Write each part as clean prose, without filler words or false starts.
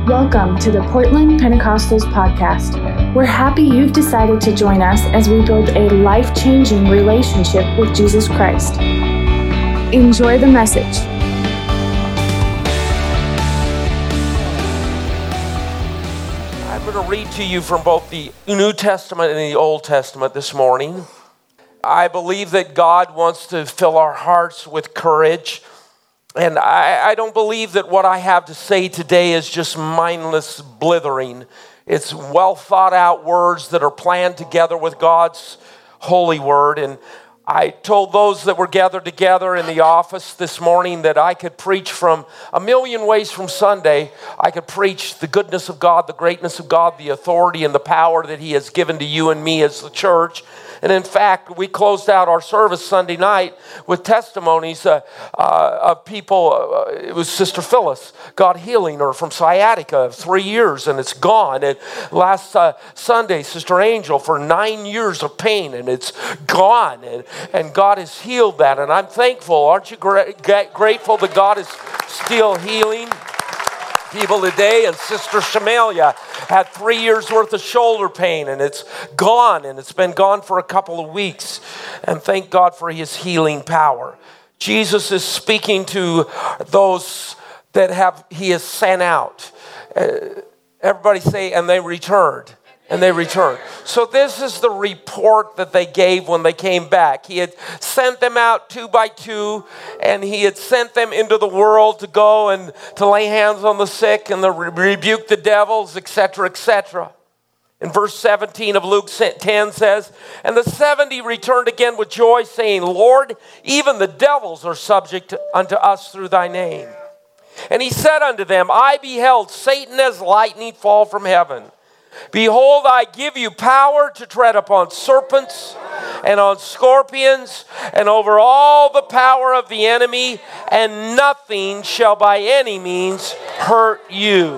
Welcome to the Portland Pentecostals podcast. We're happy you've decided to join us as we build a life-changing relationship with Jesus Christ. Enjoy the message. I'm going to read to you from both the New Testament and the Old Testament this morning. I believe that God wants to fill our hearts with courage. And I don't believe that what I have to say today is just mindless blithering. It's well thought out words that are planned together with God's holy word. And I told those that were gathered together in the office this morning that I could preach from a million ways from Sunday. I could preach the goodness of God, the greatness of God, the authority and the power that He has given to you and me as the church. And in fact, we closed out our service Sunday night with testimonies of people. It was Sister Phyllis, God healing her from sciatica of 3 years, and it's gone. And last Sunday, Sister Angel for 9 years of pain, and it's gone. And God has healed that, and I'm thankful. Aren't you grateful that God is still healing people today? And Sister Shamalia had 3 years worth of shoulder pain, and it's gone, and it's been gone for a couple of weeks. And thank God for His healing power. Jesus is speaking to those that He has sent out. Everybody say, and they returned. And they returned. So this is the report that they gave when they came back. He had sent them out 2 by 2, and He had sent them into the world to go and to lay hands on the sick and to rebuke the devils, etc., etc. In verse 17 of Luke 10 says, and the 70 returned again with joy, saying, Lord, even the devils are subject unto us through Thy name. And He said unto them, I beheld Satan as lightning fall from heaven. Behold, I give you power to tread upon serpents and on scorpions and over all the power of the enemy, and nothing shall by any means hurt you.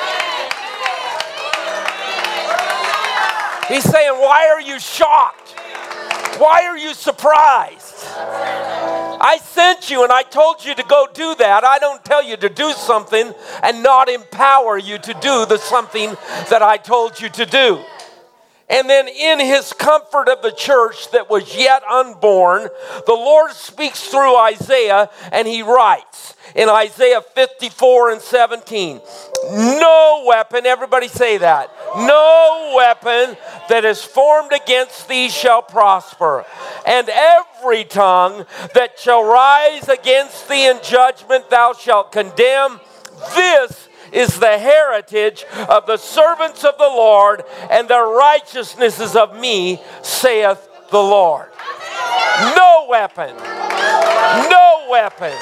He's saying, why are you shocked? Why are you surprised? I sent you and I told you to go do that. I don't tell you to do something and not empower you to do the something that I told you to do. And then in His comfort of the church that was yet unborn, the Lord speaks through Isaiah, and He writes in Isaiah 54 and 17, no weapon, everybody say that, no weapon that is formed against thee shall prosper, and every tongue that shall rise against thee in judgment thou shalt condemn. This is the heritage of the servants of the Lord, and their righteousness is of me, saith the Lord. No weapon, no weapon,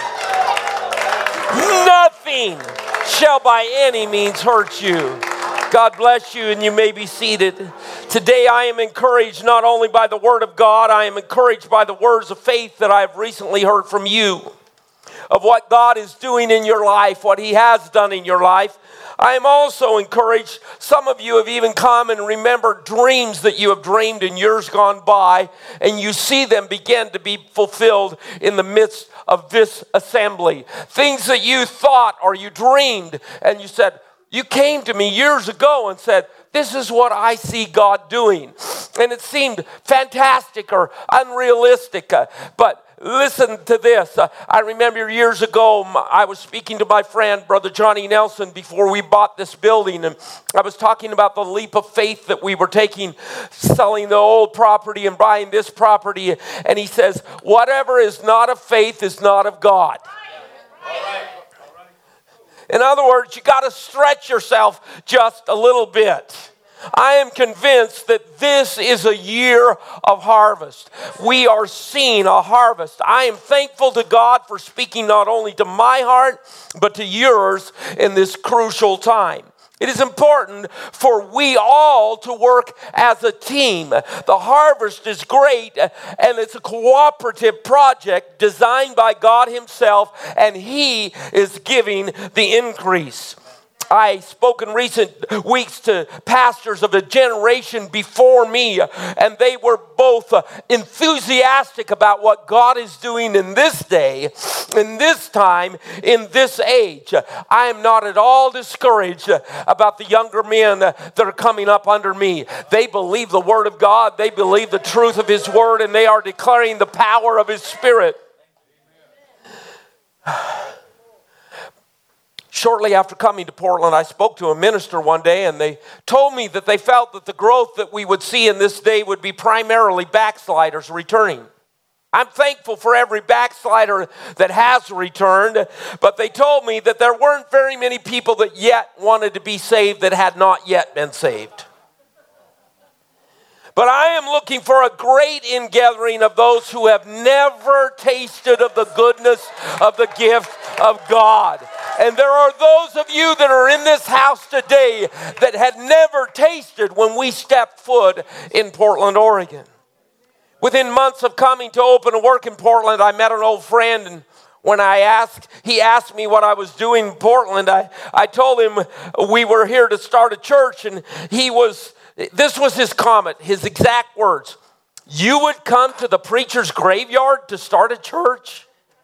nothing shall by any means hurt you. God bless you, and you may be seated. Today I am encouraged not only by the Word of God, I am encouraged by the words of faith that I have recently heard from you, of what God is doing in your life, what He has done in your life. I am also encouraged. Some of you have even come and remembered dreams that you have dreamed in years gone by, and you see them begin to be fulfilled in the midst of this assembly. Things that you thought or you dreamed, and you said, you came to me years ago and said, this is what I see God doing. And it seemed fantastic or unrealistic, but listen to this. I remember years ago, I was speaking to my friend, Brother Johnny Nelson, before we bought this building. And I was talking about the leap of faith that we were taking, selling the old property and buying this property. And he says, whatever is not of faith is not of God. In other words, you got to stretch yourself just a little bit. I am convinced that this is a year of harvest. We are seeing a harvest. I am thankful to God for speaking not only to my heart, but to yours in this crucial time. It is important for we all to work as a team. The harvest is great, and it's a cooperative project designed by God Himself, and He is giving the increase. I spoke in recent weeks to pastors of the generation before me, and they were both enthusiastic about what God is doing in this day, in this time, in this age. I am not at all discouraged about the younger men that are coming up under me. They believe the Word of God, they believe the truth of His Word, and they are declaring the power of His Spirit. Shortly after coming to Portland, I spoke to a minister one day, and they told me that they felt that the growth that we would see in this day would be primarily backsliders returning. I'm thankful for every backslider that has returned, but they told me that there weren't very many people that yet wanted to be saved that had not yet been saved. But I am looking for a great ingathering of those who have never tasted of the goodness of the gift of God. And there are those of you that are in this house today that had never tasted when we stepped foot in Portland, Oregon. Within months of coming to open a work in Portland, I met an old friend, and when he asked me what I was doing in Portland, I told him we were here to start a church, and this was his comment, his exact words: "You would come to the preacher's graveyard to start a church?"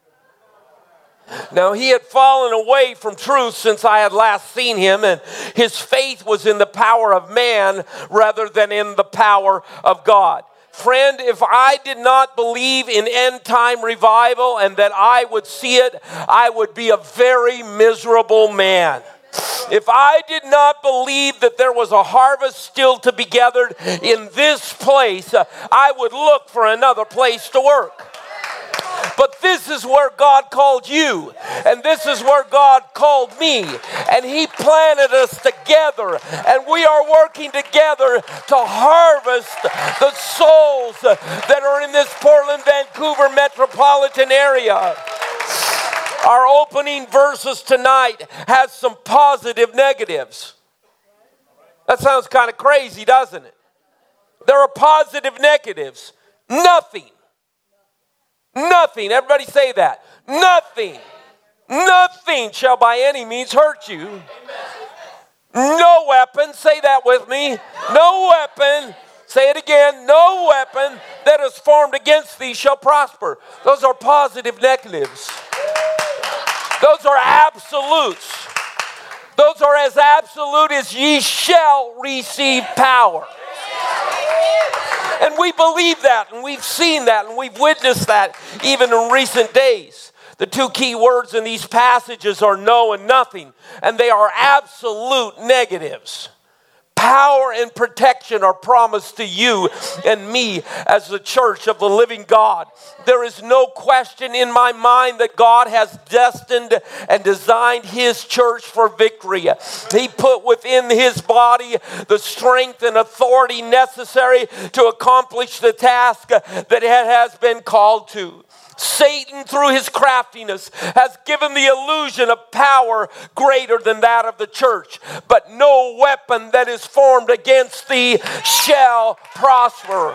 Now, he had fallen away from truth since I had last seen him, and his faith was in the power of man rather than in the power of God. Friend, if I did not believe in end-time revival and that I would see it, I would be a very miserable man. If I did not believe that there was a harvest still to be gathered in this place, I would look for another place to work. But this is where God called you, and this is where God called me, and He planted us together, and we are working together to harvest the souls that are in this Portland, Vancouver metropolitan area. Our opening verses tonight has some positive negatives. That sounds kind of crazy, doesn't it? There are positive negatives. Nothing. Everybody say that. Nothing shall by any means hurt you. No weapon, say that with me. No weapon, say it again. No weapon that is formed against thee shall prosper. Those are positive negatives. Those are absolutes. Those are as absolute as ye shall receive power. And we believe that, and we've seen that, and we've witnessed that even in recent days. The two key words in these passages are no and nothing, and they are absolute negatives. Power and protection are promised to you and me as the church of the living God. There is no question in my mind that God has destined and designed His church for victory. He put within His body the strength and authority necessary to accomplish the task that it has been called to. Satan, through his craftiness, has given the illusion of power greater than that of the church. But no weapon that is formed against thee shall prosper.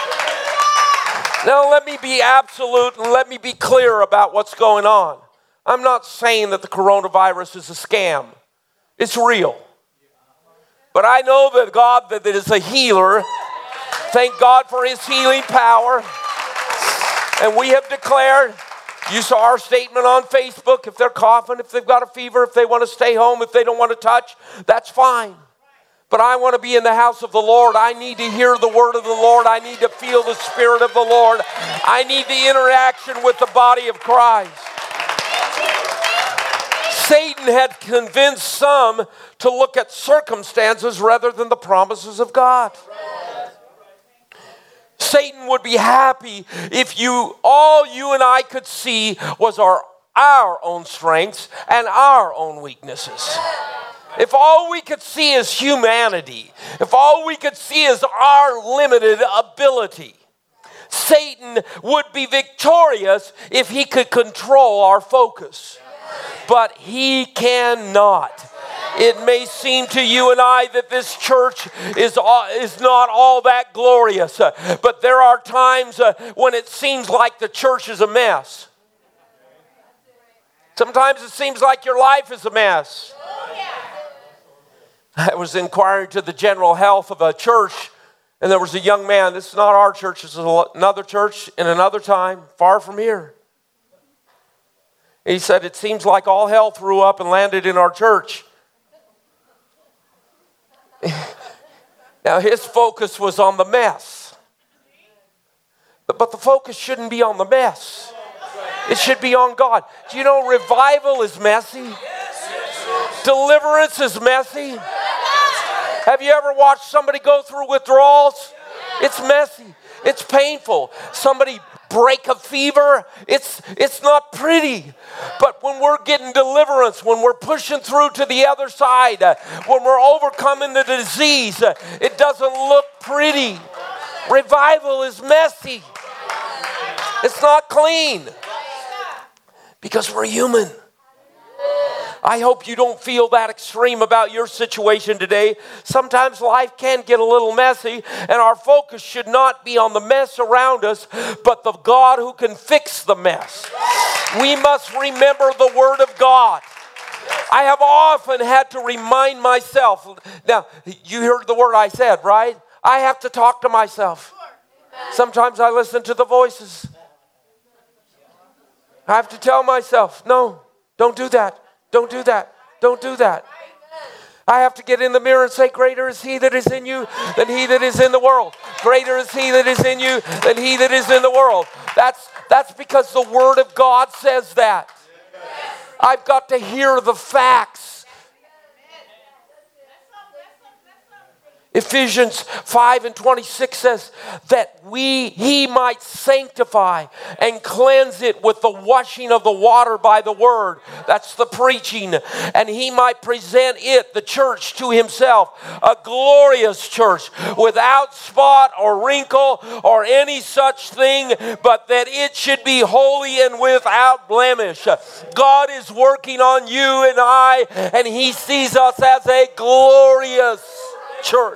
Now let me be absolute and let me be clear about what's going on. I'm not saying that the coronavirus is a scam. It's real. But I know that God that is a healer. Thank God for His healing power. And we have declared, you saw our statement on Facebook, if they're coughing, if they've got a fever, if they want to stay home, if they don't want to touch, that's fine. But I want to be in the house of the Lord. I need to hear the word of the Lord. I need to feel the Spirit of the Lord. I need the interaction with the body of Christ. Satan had convinced some to look at circumstances rather than the promises of God. Satan would be happy if all you and I could see was our own strengths and our own weaknesses. If all we could see is humanity, if all we could see is our limited ability, Satan would be victorious if he could control our focus. But he cannot. It may seem to you and I that this church is not all that glorious, but there are times when it seems like the church is a mess. Sometimes it seems like your life is a mess. I was inquiring to the general health of a church, and there was a young man. This is not our church. This is another church in another time, far from here. He said, it seems like all hell threw up and landed in our church. Now, his focus was on the mess. But the focus shouldn't be on the mess. It should be on God. Do you know revival is messy? Deliverance is messy. Have you ever watched somebody go through withdrawals? It's messy. It's painful. Somebody break a fever. It's not pretty. But when we're getting deliverance, when we're pushing through to the other side, when we're overcoming the disease, it doesn't look pretty. Revival is messy. It's not clean. Because we're human. I hope you don't feel that extreme about your situation today. Sometimes life can get a little messy, and our focus should not be on the mess around us, but the God who can fix the mess. We must remember the Word of God. I have often had to remind myself. Now, you heard the word I said, right? I have to talk to myself. Sometimes I listen to the voices. I have to tell myself, no, don't do that. Don't do that. Don't do that. I have to get in the mirror and say, greater is he that is in you than he that is in the world. Greater is he that is in you than he that is in the world. That's because the Word of God says that. I've got to hear the facts. Ephesians 5:26 says that he might sanctify and cleanse it with the washing of the water by the word. That's the preaching. And he might present it, the church, to himself, a glorious church without spot or wrinkle or any such thing, but that it should be holy and without blemish. God is working on you and I, and he sees us as a glorious church.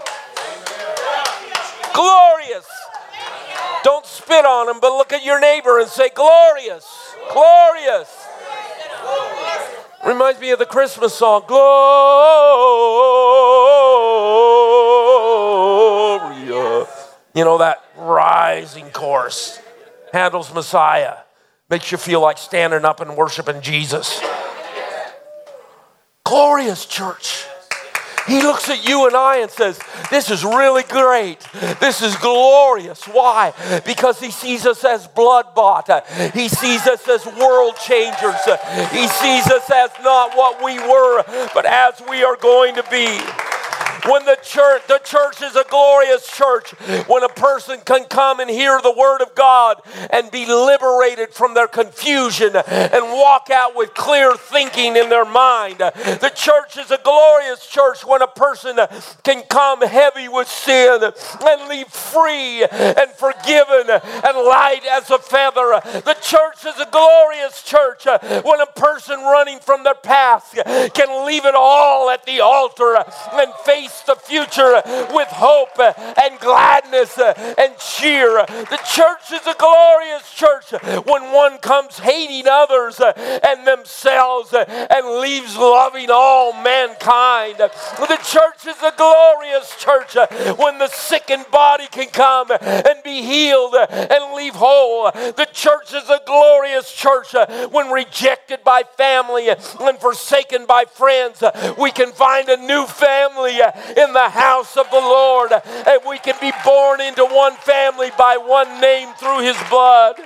Glorious. Don't spit on them, but look at your neighbor and say, glorious. Glorious. Reminds me of the Christmas song, Gloria. You know, that rising chorus. Handel's Messiah. Makes you feel like standing up and worshiping Jesus. Glorious church. He looks at you and I and says, this is really great. This is glorious. Why? Because he sees us as blood-bought. He sees us as world changers. He sees us as not what we were, but as we are going to be. When the church is a glorious church, when a person can come and hear the Word of God and be liberated from their confusion and walk out with clear thinking in their mind. The church is a glorious church when a person can come heavy with sin and leave free and forgiven and light as a feather. The church is a glorious church when a person running from their past can leave it all at the altar and face the future with hope and gladness and cheer. The church is a glorious church when one comes hating others and themselves and leaves loving all mankind. The church is a glorious church when the sickened body can come and be healed and leave whole. The church is a glorious church when rejected by family and forsaken by friends. We can find a new family in the house of the Lord, and we can be born into one family by one name through his blood.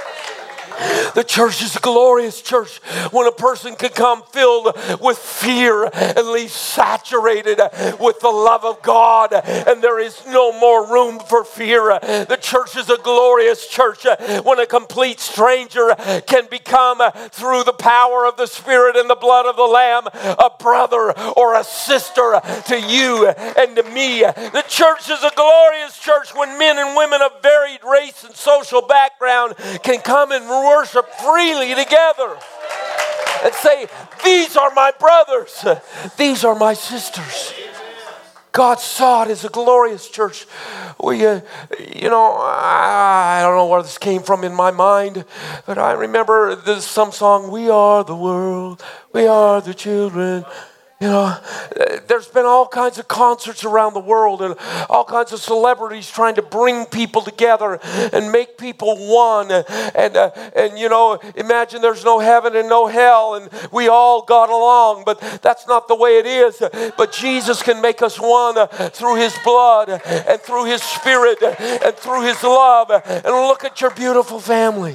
The church is a glorious church when a person can come filled with fear and leave saturated with the love of God, and there is no more room for fear. The church is a glorious church when a complete stranger can become, through the power of the Spirit and the blood of the Lamb, a brother or a sister to you and to me. The church is a glorious church when men and women of varied race and social background can come and worship freely together and say, these are my brothers, these are my sisters. God saw it as a glorious church. I don't know where this came from in my mind, but I remember there's some song, we are the world, we are the children, You know, there's been all kinds of concerts around the world and all kinds of celebrities trying to bring people together and make people one. And you know, imagine there's no heaven and no hell and we all got along, but that's not the way it is. But Jesus can make us one through His blood and through His Spirit and through His love. And look at your beautiful family.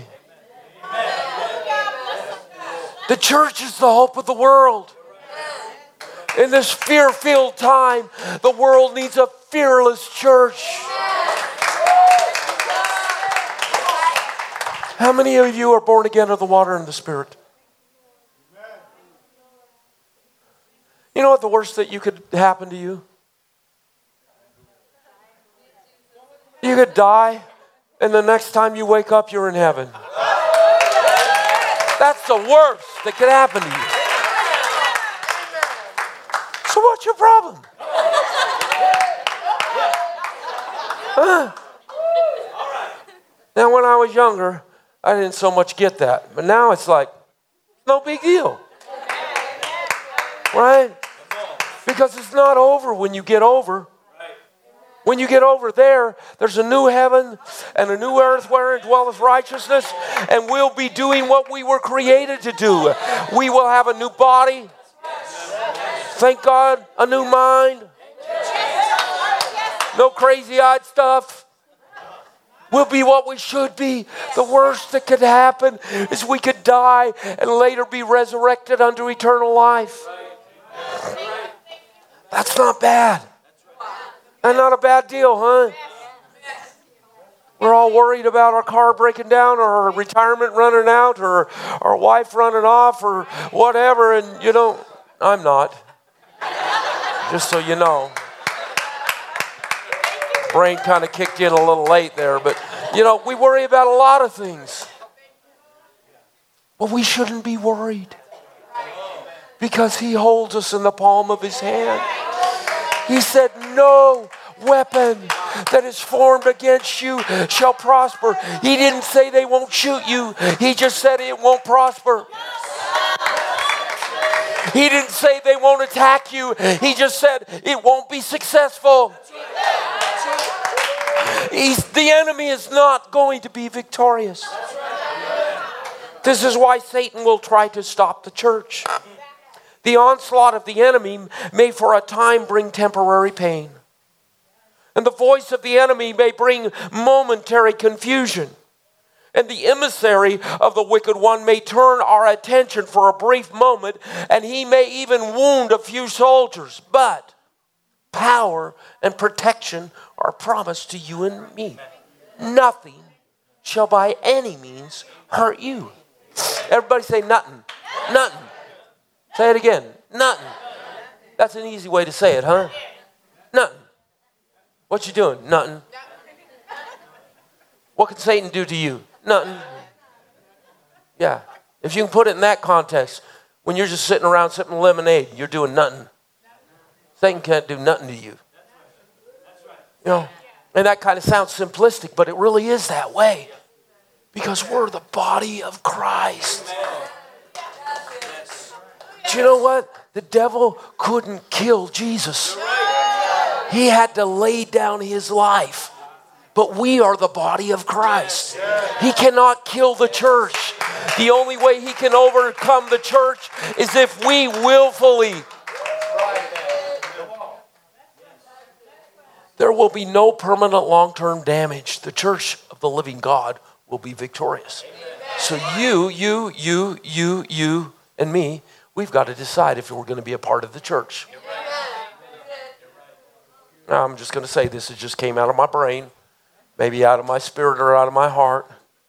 The church is the hope of the world. In this fear-filled time, the world needs a fearless church. How many of you are born again of the water and the Spirit? You know what the worst that you could happen to you? You could die, and the next time you wake up, you're in heaven. That's the worst that could happen to you. So what's your problem? Now, when I was younger, I didn't so much get that. But now it's like, no big deal. Right? Because it's not over when you get over. When you get over there, there's a new heaven and a new earth wherein dwelleth righteousness, and we'll be doing what we were created to do. We will have a new body. Thank God, a new mind. No crazy-eyed stuff. We'll be what we should be. The worst that could happen is we could die and later be resurrected unto eternal life. That's not bad. That's not a bad deal, huh? We're all worried about our car breaking down or our retirement running out or our wife running off or whatever. And, you know, I'm not. Just so you know. Brain kind of kicked in a little late there. But, you know, we worry about a lot of things. But we shouldn't be worried. Because He holds us in the palm of His hand. He said, no weapon that is formed against you shall prosper. He didn't say they won't shoot you. He just said it won't prosper. He didn't say they won't attack you. He just said it won't be successful. The enemy is not going to be victorious. This is why Satan will try to stop the church. The onslaught of the enemy may for a time bring temporary pain. And the voice of the enemy may bring momentary confusion. And the emissary of the wicked one may turn our attention for a brief moment, and he may even wound a few soldiers. But power and protection are promised to you and me. Nothing shall by any means hurt you. Everybody say nothing. Nothing. Say it again. Nothing. That's an easy way to say it, huh? Nothing. What you doing? Nothing. What can Satan do to you? Nothing. Yeah. If you can put it in that context, when you're just sitting around sipping lemonade, you're doing nothing. Satan can't do nothing to you. You know, and that kind of sounds simplistic, but it really is that way. Because we're the body of Christ. Do you know what? The devil couldn't kill Jesus. He had to lay down his life. But we are the body of Christ. He cannot kill the church. The only way he can overcome the church is if we willfully. There will be no permanent long-term damage. The church of the living God will be victorious. So you, and me, we've got to decide if we're going to be a part of the church. Now, I'm just going to say this. It just came out of my brain, maybe out of my spirit or out of my heart.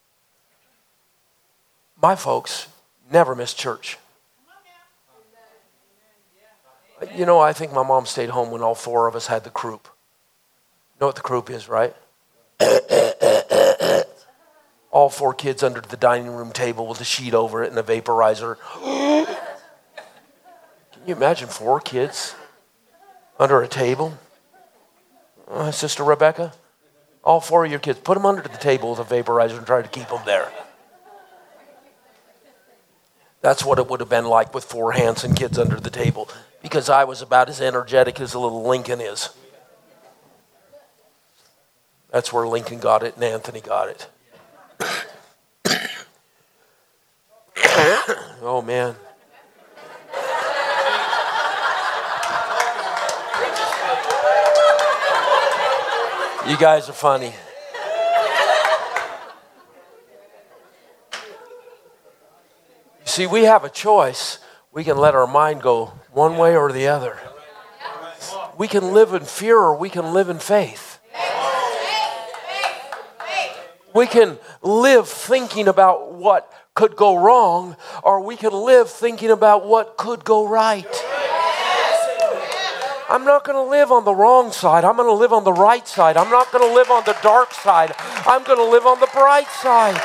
My folks never missed church. You know, I think my mom stayed home when all four of us had the croup. You know what the croup is, right? All four kids under the dining room table with a sheet over it and a vaporizer. Can you imagine 4 kids under a table? Sister Rebecca, all 4 of your kids, put them under the table with a vaporizer and try to keep them there. That's what it would have been like with 4 Hanson kids under the table. because I was about as energetic as a little Lincoln is. That's where Lincoln got it and Anthony got it. Oh, man. You guys are funny. You see, we have a choice. We can let our mind go one way or the other. We can live in fear or we can live in faith. We can live thinking about what could go wrong, or we can live thinking about what could go right. I'm not going to live on the wrong side. I'm going to live on the right side. I'm not going to live on the dark side. I'm going to live on the bright side.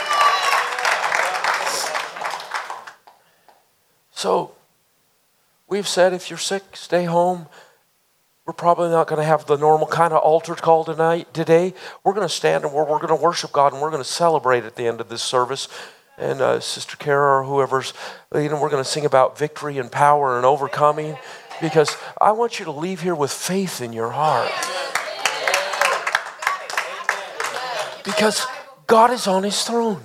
So, we've said if you're sick, stay home. We're probably not going to have the normal kind of altar call today. We're going to stand and we're going to worship God, and we're going to celebrate at the end of this service. And Sister Kara or whoever's leading, we're going to sing about victory and power and overcoming, because I want you to leave here with faith in your heart. Because God is on his throne.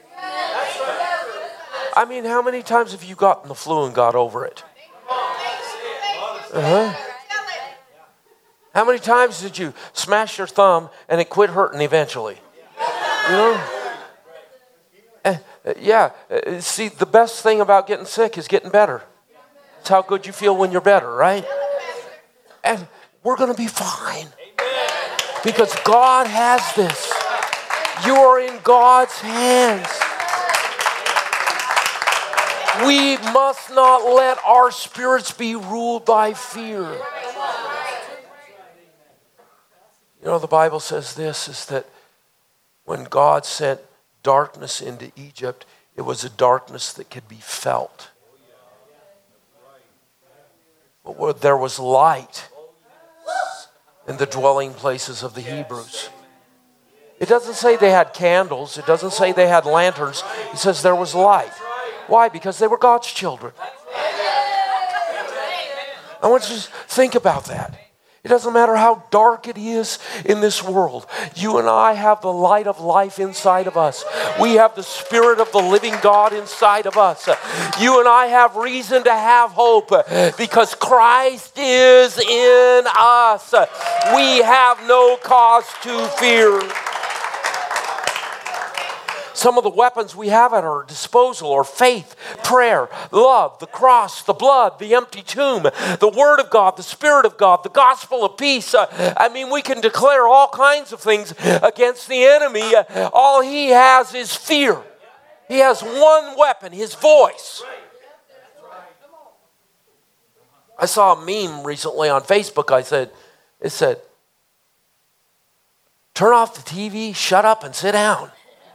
I mean, how many times have you gotten the flu and got over it? How many times did you smash your thumb and it quit hurting eventually? You know? See, the best thing about getting sick is getting better. It's how good you feel when you're better, right? And we're going to be fine. Because God has this. You are in God's hands. We must not let our spirits be ruled by fear. You know, the Bible says this, is that when God sent darkness into Egypt, it was a darkness that could be felt. But where there was light in the dwelling places of the Hebrews. It doesn't say they had candles. It doesn't say they had lanterns. It says there was light. Why? Because they were God's children. I want you to think about that. It doesn't matter how dark it is in this world. You and I have the light of life inside of us. We have the Spirit of the living God inside of us. You and I have reason to have hope because Christ is in us. We have no cause to fear. Some of the weapons we have at our disposal are faith, prayer, love, the cross, the blood, the empty tomb, the Word of God, the Spirit of God, the gospel of peace. We can declare all kinds of things against the enemy. All he has is fear. He has one weapon, his voice. I saw a meme recently on Facebook. It said, turn off the TV, shut up, and sit down.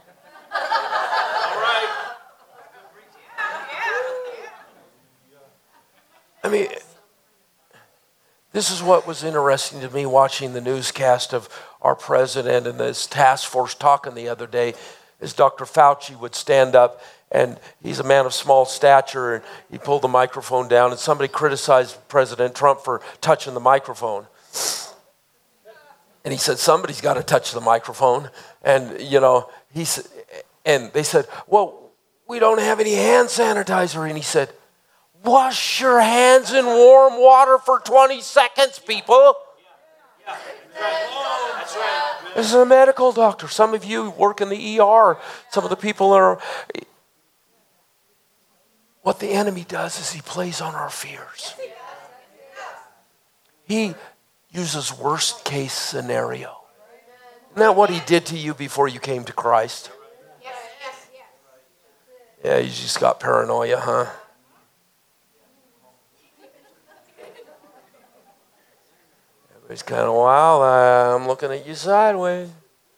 This is what was interesting to me watching the newscast of our president and this task force talking the other day, is Dr. Fauci would stand up, and he's a man of small stature, and he pulled the microphone down, and somebody criticized President Trump for touching the microphone. And he said, somebody's got to touch the microphone. And, and they said, well, we don't have any hand sanitizer. And he said, wash your hands in warm water for 20 seconds, people. That's right. This is a medical doctor. Some of you work in the ER. Some of the people are... What the enemy does is he plays on our fears. He uses worst case scenario. Isn't that what he did to you before you came to Christ? Yeah, you just got paranoia, huh? Everybody's kind of, wow, I'm looking at you sideways.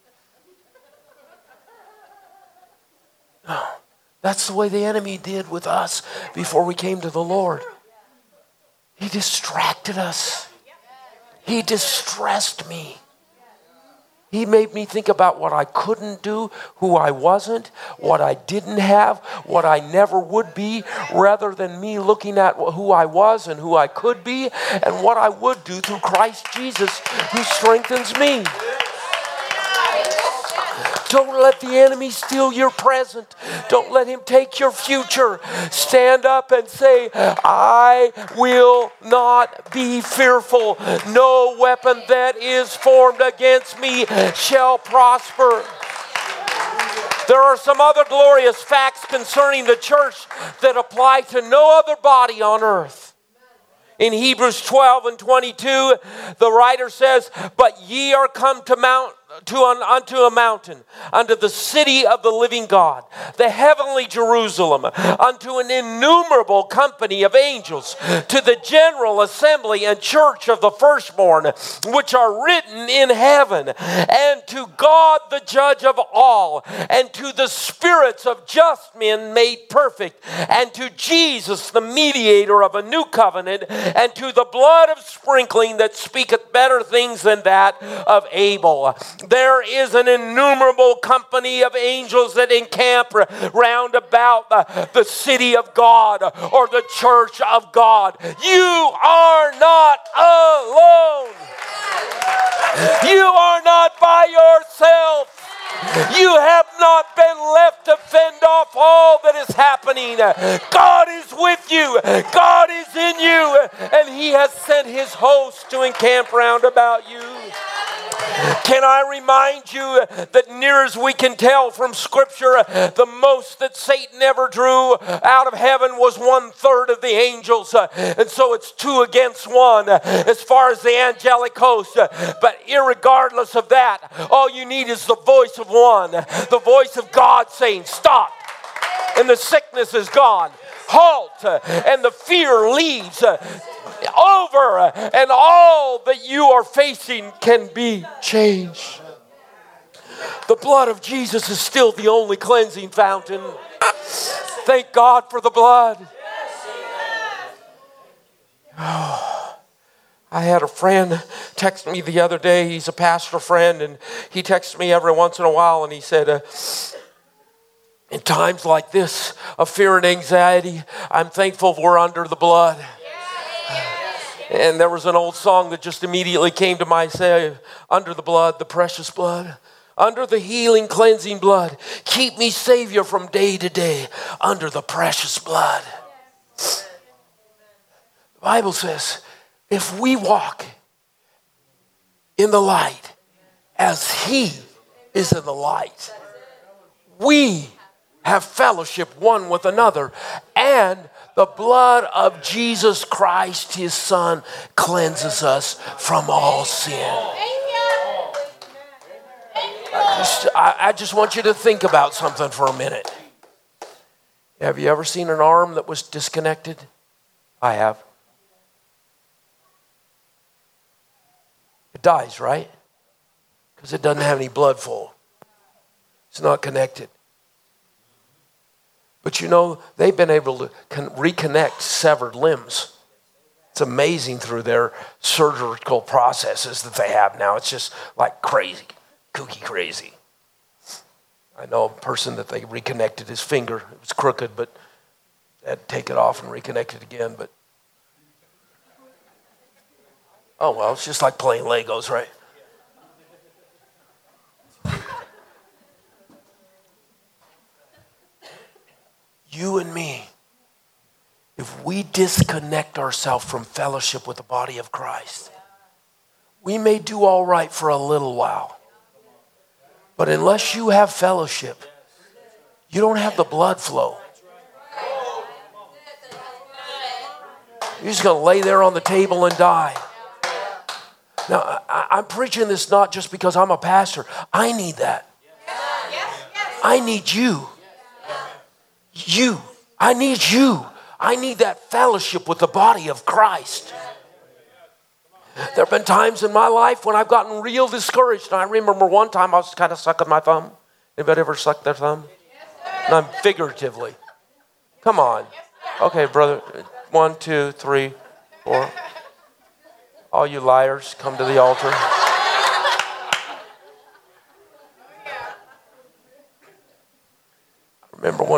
No, that's the way the enemy did with us before we came to the Lord. He distracted us. He distressed me. He made me think about what I couldn't do, who I wasn't, what I didn't have, what I never would be, rather than me looking at who I was and who I could be and what I would do through Christ Jesus who strengthens me. Don't let the enemy steal your present. Don't let him take your future. Stand up and say, I will not be fearful. No weapon that is formed against me shall prosper. There are some other glorious facts concerning the church that apply to no other body on earth. In Hebrews 12 and 22, the writer says, but ye are come unto a mountain, unto the city of the living God, the heavenly Jerusalem, unto an innumerable company of angels, to the general assembly and church of the firstborn, which are written in heaven, and to God the judge of all, and to the spirits of just men made perfect, and to Jesus the mediator of a new covenant, and to the blood of sprinkling that speaketh better things than that of Abel. There is an innumerable company of angels that encamp round about the city of God or the church of God. You are not alone. You are not by yourself. You have not been left to fend off all that is happening. God is with you. God is in you. And He has sent His host to encamp round about you. Can I remind you that near as we can tell from Scripture, the most that Satan ever drew out of heaven was 1/3 of the angels. And so it's 2 against 1 as far as the angelic host. But irregardless of that, all you need is the voice of one, the voice of God saying, stop. And the sickness is gone. Halt. And the fear leaves. Over, and all that you are facing can be changed. The blood of Jesus is still the only cleansing fountain. Thank God for the blood. Oh, I had a friend text me the other day. He's a pastor friend, and he texts me every once in a while, and he said, in times like this of fear and anxiety, I'm thankful we're under the blood. And there was an old song that just immediately came to mind, say, under the blood, the precious blood, under the healing, cleansing blood, keep me, Savior, from day to day, under the precious blood. The Bible says, if we walk in the light as He is in the light, we have fellowship one with another, and the blood of Jesus Christ, His Son, cleanses us from all sin. I just want you to think about something for a minute. Have you ever seen an arm that was disconnected? I have. It dies, right? Because it doesn't have any blood flow. It's not connected. But you know, they've been able to reconnect severed limbs. It's amazing through their surgical processes that they have now. It's just like crazy, kooky crazy. I know a person that they reconnected his finger. It was crooked, but they had to take it off and reconnect it again. But oh well, it's just like playing Legos, right? You and me, if we disconnect ourselves from fellowship with the body of Christ, we may do all right for a little while. But unless you have fellowship, you don't have the blood flow. You're just going to lay there on the table and die. Now, I'm preaching this not just because I'm a pastor. I need that. I need you. I need you. I need that fellowship with the body of Christ. There have been times in my life when I've gotten real discouraged. And I remember one time I was kind of sucking my thumb. Anybody ever sucked their thumb? And I'm figuratively. Come on. Okay, brother. 1, 2, 3, 4. All you liars, come to the altar.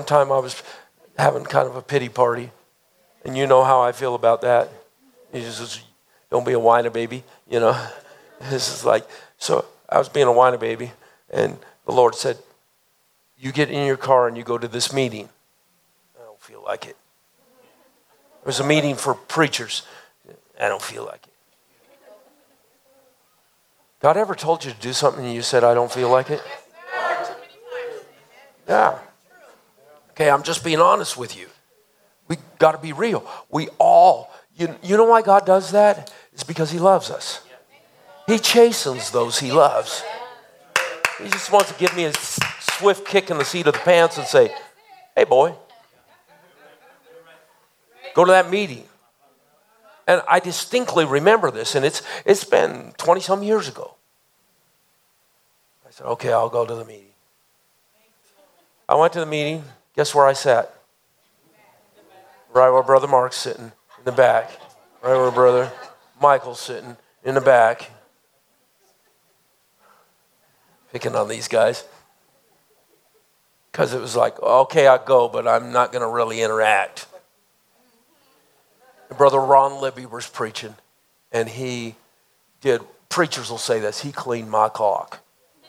time I was having kind of a pity party. And you know how I feel about that. You just don't be a whiner baby, you know. This is like, so I was being a whiner baby, and the Lord said, you get in your car and you go to this meeting. I don't feel like it. It was a meeting for preachers. I don't feel like it. God ever told you to do something and you said, I don't feel like it? Yeah. Okay, I'm just being honest with you. We got to be real. We all, you know why God does that? It's because he loves us. He chastens those he loves. He just wants to give me a swift kick in the seat of the pants and say, hey boy, go to that meeting. And I distinctly remember this, and it's been 20-some years ago. I said, okay, I'll go to the meeting. I went to the meeting. Guess where I sat? Right where Brother Mark's sitting, in the back. Right where Brother Michael's sitting, in the back. Picking on these guys. Because it was like, okay, I'll go, but I'm not going to really interact. Brother Ron Libby was preaching, and he did, preachers will say this, he cleaned my clock.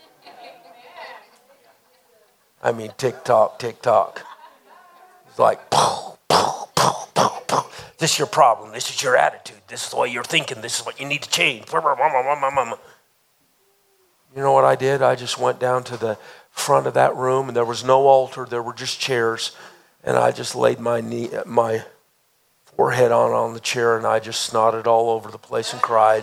I mean, tick-tock, tick-tock. It's like, pow, pow, pow, pow, pow. This is your problem. This is your attitude. This is the way you're thinking. This is what you need to change. You know what I did? I just went down to the front of that room, and there was no altar. There were just chairs, and I just laid my forehead on the chair, and I just snotted all over the place and cried.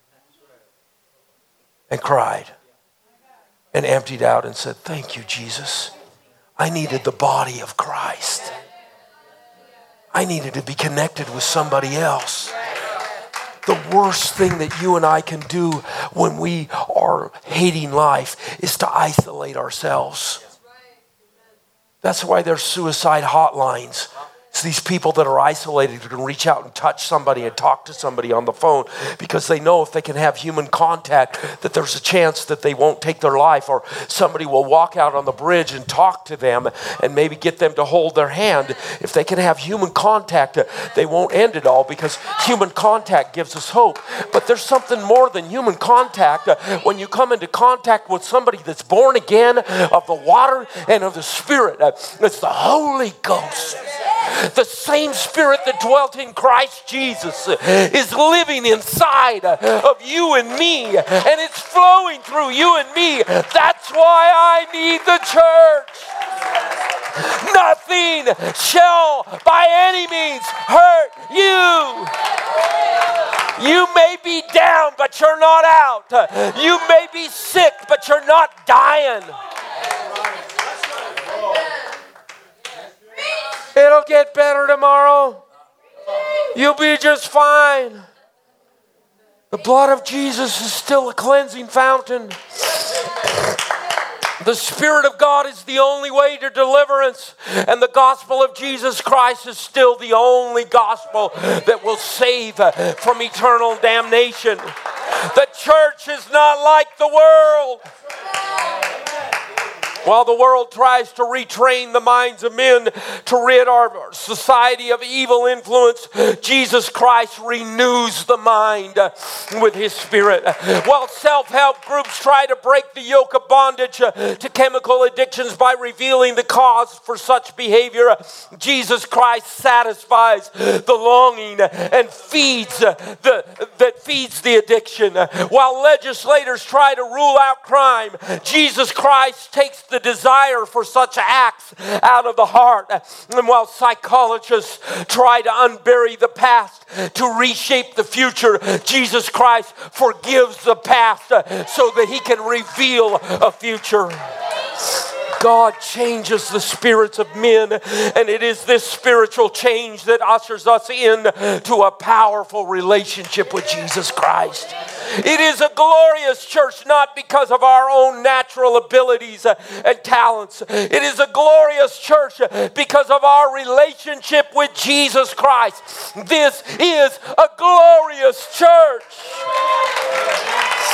And cried. And emptied out and said, thank you, Jesus. I needed the body of Christ. I needed to be connected with somebody else. The worst thing that you and I can do when we are hating life is to isolate ourselves. That's why there's suicide hotlines. It's these people that are isolated who can reach out and touch somebody and talk to somebody on the phone because they know if they can have human contact that there's a chance that they won't take their life, or somebody will walk out on the bridge and talk to them and maybe get them to hold their hand. If they can have human contact, they won't end it all because human contact gives us hope. But there's something more than human contact when you come into contact with somebody that's born again of the water and of the Spirit. It's the Holy Ghost. The same Spirit that dwelt in Christ Jesus is living inside of you and me, and it's flowing through you and me. That's why I need the church. Nothing shall by any means hurt you. You may be down, but you're not out. You may be sick, but you're not dying. It'll get better tomorrow. You'll be just fine. The blood of Jesus is still a cleansing fountain. The Spirit of God is the only way to deliverance. And the gospel of Jesus Christ is still the only gospel that will save from eternal damnation. The church is not like the world. While the world tries to retrain the minds of men to rid our society of evil influence, Jesus Christ renews the mind with His Spirit. While self-help groups try to break the yoke of bondage to chemical addictions by revealing the cause for such behavior, Jesus Christ satisfies the longing and feeds the addiction. While legislators try to rule out crime, Jesus Christ takes the desire for such acts out of the heart. And while psychologists try to unbury the past to reshape the future, Jesus Christ forgives the past so that He can reveal a future. God changes the spirits of men, and it is this spiritual change that ushers us into a powerful relationship with Jesus Christ. It is a glorious church, not because of our own natural abilities and talents. It is a glorious church because of our relationship with Jesus Christ. This is a glorious church.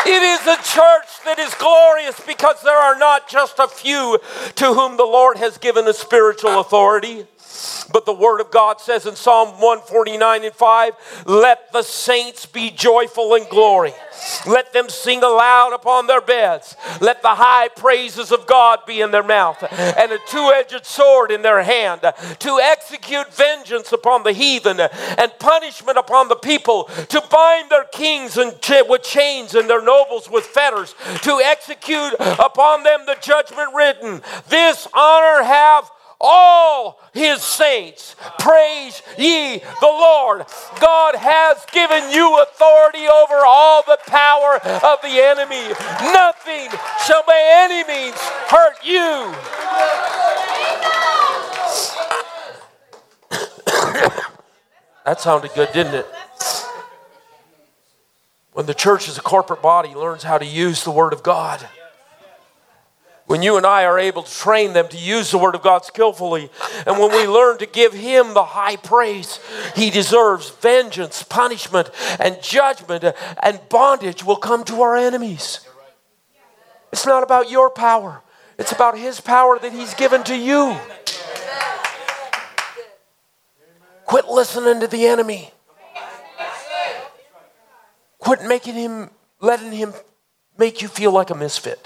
It is a church that is glorious because there are not just a few to whom the Lord has given a spiritual authority. But the Word of God says in Psalm 149:5, let the saints be joyful in glory. Let them sing aloud upon their beds. Let the high praises of God be in their mouth, and a two-edged sword in their hand, to execute vengeance upon the heathen and punishment upon the people, to bind their kings with chains and their nobles with fetters, to execute upon them the judgment written. This honor have all his saints. Praise ye the Lord. God has given you authority over all the power of the enemy. Nothing shall by any means hurt you. That sounded good, didn't it? When the church as a corporate body learns how to use the Word of God, when you and I are able to train them to use the Word of God skillfully, and when we learn to give Him the high praise He deserves, vengeance, punishment, and judgment and bondage will come to our enemies. It's not about your power. It's about His power that He's given to you. Quit listening to the enemy. Quit letting him make you feel like a misfit.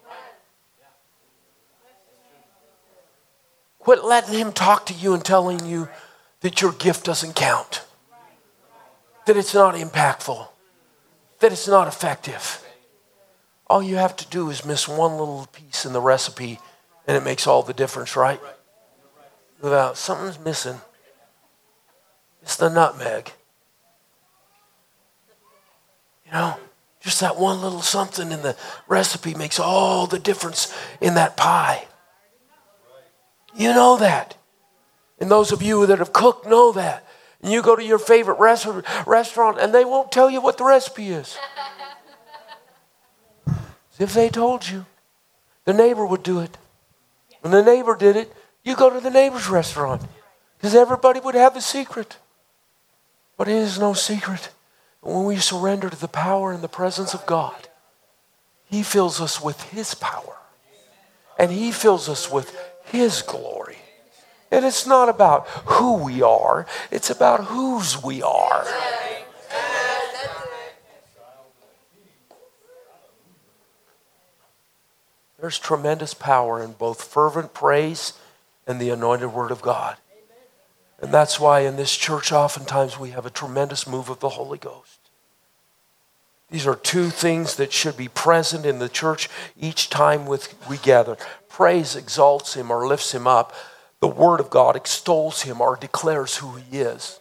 Quit letting him talk to you and telling you that your gift doesn't count, that it's not impactful, that it's not effective. All you have to do is miss one little piece in the recipe and it makes all the difference, right? Without something's missing. It's the nutmeg. You know, just that one little something in the recipe makes all the difference in that pie. You know that. And those of you that have cooked know that. And you go to your favorite restaurant and they won't tell you what the recipe is. If they told you, the neighbor would do it. When the neighbor did it, you go to the neighbor's restaurant because everybody would have the secret. But it is no secret. When we surrender to the power and the presence of God, He fills us with His power. And He fills us with His glory. And it's not about who we are, it's about whose we are. There's tremendous power in both fervent praise and the anointed Word of God. And that's why in this church oftentimes we have a tremendous move of the Holy Ghost. These are two things that should be present in the church each time we gather. Praise exalts Him or lifts Him up. The Word of God extols Him or declares who He is.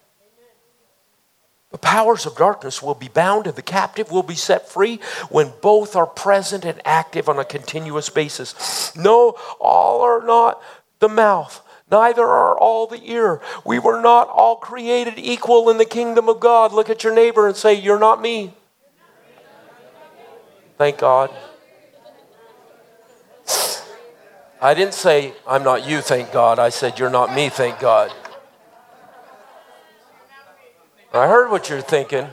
The powers of darkness will be bound and the captive will be set free when both are present and active on a continuous basis. No, all are not the mouth. Neither are all the ear. We were not all created equal in the kingdom of God. Look at your neighbor and say, you're not me. Thank God. I didn't say, I'm not you, thank God. I said, you're not me, thank God. I heard what you're thinking.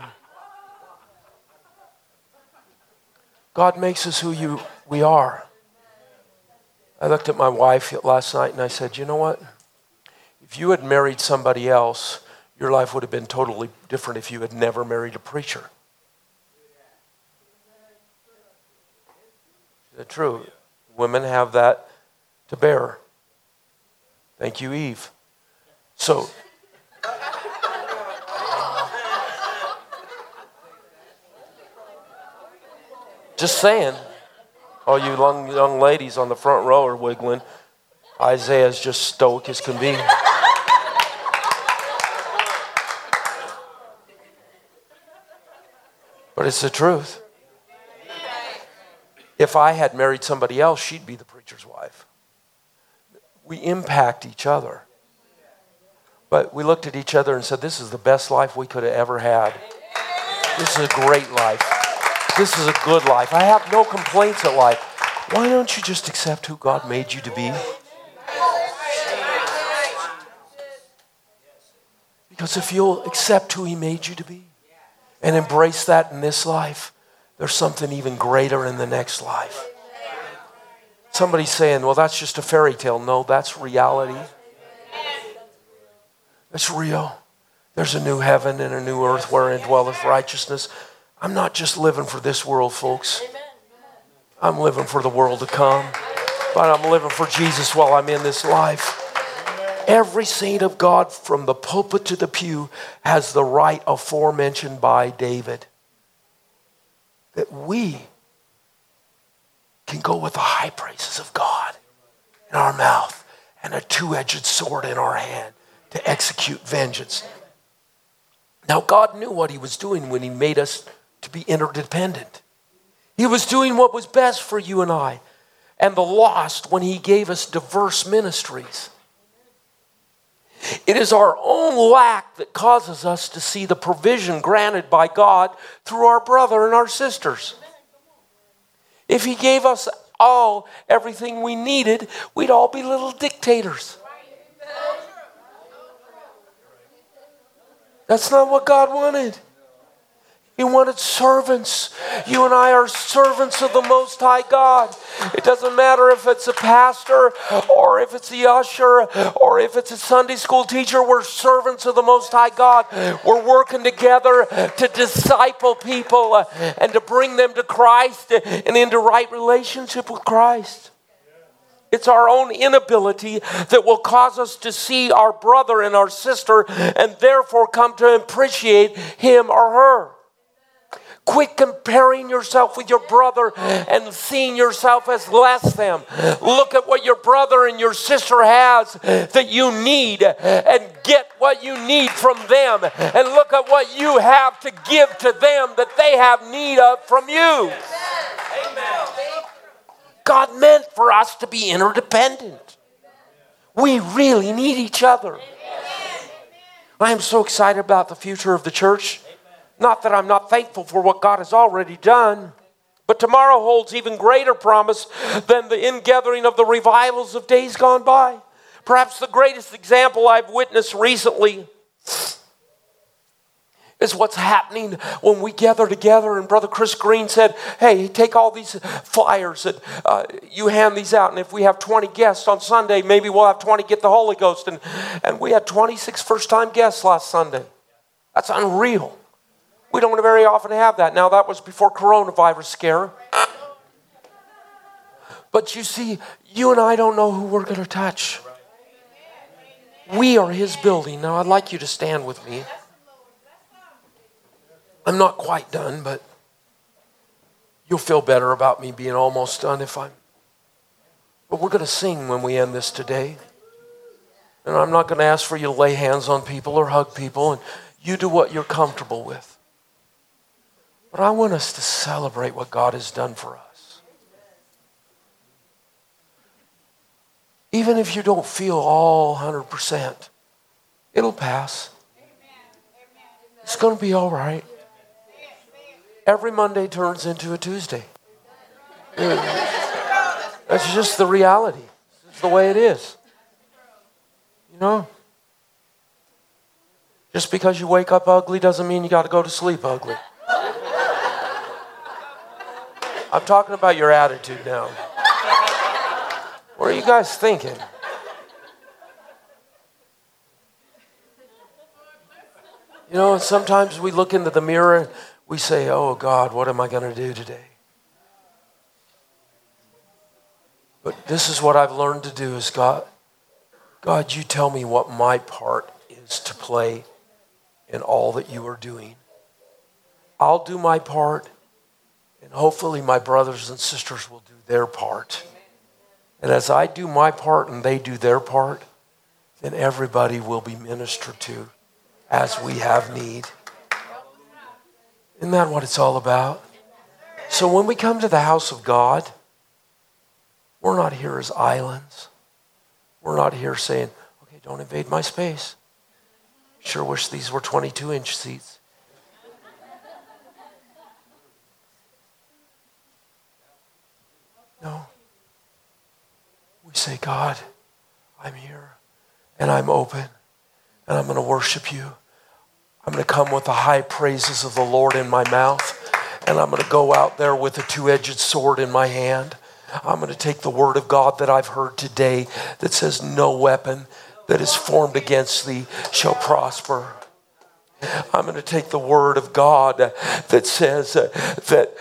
God makes us who we are. I looked at my wife last night and I said, you know what? If you had married somebody else, your life would have been totally different if you had never married a preacher. Is that true? Women have that to bear. Thank you, Eve. So, just saying, all you young ladies on the front row are wiggling. Isaiah's just stoic as can be. But it's the truth. If I had married somebody else, she'd be the preacher's wife. We impact each other. But we looked at each other and said, this is the best life we could have ever had. This is a great life. This is a good life. I have no complaints at life. Why don't you just accept who God made you to be? Because if you'll accept who He made you to be and embrace that in this life, there's something even greater in the next life. Somebody's saying, well, that's just a fairy tale. No, that's reality. That's real. There's a new heaven and a new earth wherein dwelleth righteousness. I'm not just living for this world, folks. I'm living for the world to come. But I'm living for Jesus while I'm in this life. Every saint of God from the pulpit to the pew has the right aforementioned by David. That we can go with the high praises of God in our mouth and a two-edged sword in our hand to execute vengeance. Now, God knew what he was doing when he made us to be interdependent. He was doing what was best for you and I and the lost when he gave us diverse ministries. It is our own lack that causes us to see the provision granted by God through our brother and our sisters. If he gave us all everything we needed, we'd all be little dictators. That's not what God wanted. He wanted servants. You and I are servants of the Most High God. It doesn't matter if it's a pastor or if it's the usher or if it's a Sunday school teacher. We're servants of the Most High God. We're working together to disciple people and to bring them to Christ and into right relationship with Christ. It's our own inability that will cause us to see our brother and our sister and therefore come to appreciate him or her. Quit comparing yourself with your brother and seeing yourself as less than. Look at what your brother and your sister has that you need and get what you need from them. And look at what you have to give to them that they have need of from you. Amen. God meant for us to be interdependent. We really need each other. I am so excited about the future of the church. Not that I'm not thankful for what God has already done, but tomorrow holds even greater promise than the ingathering of the revivals of days gone by. Perhaps the greatest example I've witnessed recently is what's happening when we gather together. And Brother Chris Green said, hey, take all these flyers and you hand these out. And if we have 20 guests on Sunday, maybe we'll have 20 get the Holy Ghost. And we had 26 first-time guests last Sunday. That's unreal. We don't very often have that. Now, that was before coronavirus scare. But you see, you and I don't know who we're going to touch. We are his building. Now, I'd like you to stand with me. I'm not quite done, but you'll feel better about me being almost done But we're going to sing when we end this today. And I'm not going to ask for you to lay hands on people or hug people. And you do what you're comfortable with. But I want us to celebrate what God has done for us. Even if you don't feel all 100%, it'll pass. It's going to be all right. Every Monday turns into a Tuesday. That's just the reality. It's the way it is. You know? Just because you wake up ugly doesn't mean you got to go to sleep ugly. I'm talking about your attitude now. What are you guys thinking? You know, sometimes we look into the mirror and we say, oh God, what am I going to do today? But this is what I've learned to do is God, you tell me what my part is to play in all that you are doing. I'll do my part. And hopefully my brothers and sisters will do their part. And as I do my part and they do their part, then everybody will be ministered to as we have need. Isn't that what it's all about? So when we come to the house of God, we're not here as islands. We're not here saying, okay, don't invade my space. Sure wish these were 22-inch seats. No. We say, God, I'm here and I'm open and I'm going to worship you. I'm going to come with the high praises of the Lord in my mouth and And I'm going to go out there with a two-edged sword in my hand. I'm going to take the word of God that I've heard today that says no weapon that is formed against thee shall prosper. I'm going to take the word of God that says that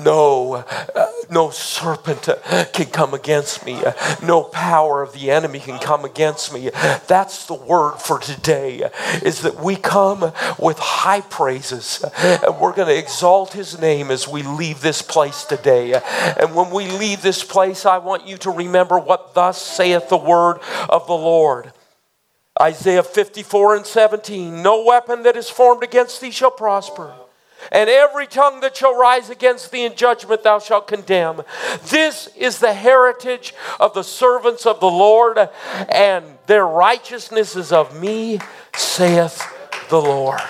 no serpent can come against me. No power of the enemy can come against me. That's the word for today, is that we come with high praises and we're going to exalt his name as we leave this place today. And when we leave this place, I want you to remember what thus saith the word of the Lord. Isaiah 54:17, no weapon that is formed against thee shall prosper, and every tongue that shall rise against thee in judgment thou shalt condemn. This is the heritage of the servants of the Lord, and their righteousness is of me, saith the Lord.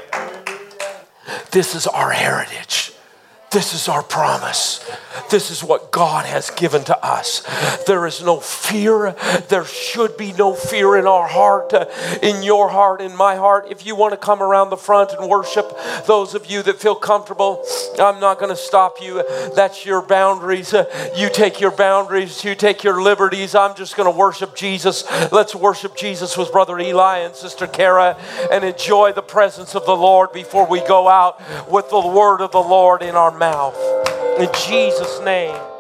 This is our heritage. This is our promise. This is what God has given to us. There is no fear. There should be no fear in our heart, in your heart, in my heart. If you want to come around the front and worship, those of you that feel comfortable, I'm not going to stop you. That's your boundaries. You take your boundaries. You take your liberties. I'm just going to worship Jesus. Let's worship Jesus with Brother Eli and Sister Kara and enjoy the presence of the Lord before we go out with the word of the Lord in our mouth. In Jesus' name.